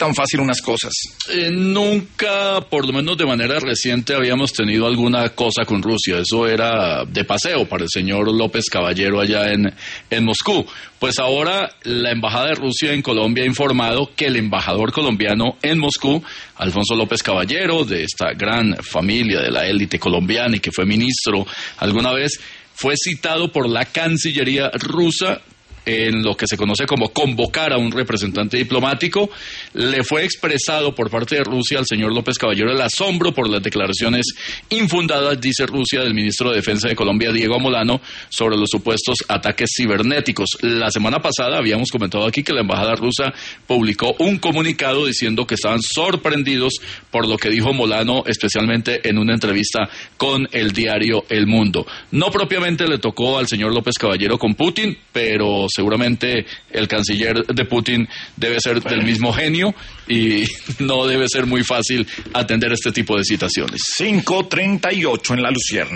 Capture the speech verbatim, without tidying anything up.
tan fácil unas cosas. Eh, nunca, por lo menos de manera reciente, habíamos tenido alguna cosa con Rusia. Eso era de paseo para el señor López Caballero allá en, en Moscú. Pues ahora la Embajada de Rusia en Colombia ha informado que el embajador colombiano en Moscú, Alfonso López Caballero, de esta gran familia de la élite colombiana y que fue ministro alguna vez, fue citado por la Cancillería rusa en lo que se conoce como convocar a un representante diplomático. Le fue expresado por parte de Rusia al señor López Caballero el asombro por las declaraciones infundadas, dice Rusia, del ministro de Defensa de Colombia, Diego Molano, sobre los supuestos ataques cibernéticos. La semana pasada habíamos comentado aquí que la embajada rusa publicó un comunicado diciendo que estaban sorprendidos por lo que dijo Molano, especialmente en una entrevista con el diario El Mundo. No propiamente le tocó al señor López Caballero con Putin, pero seguramente el canciller de Putin debe ser del mismo genio y no debe ser muy fácil atender este tipo de citaciones. cinco treinta y ocho en La Lucierna.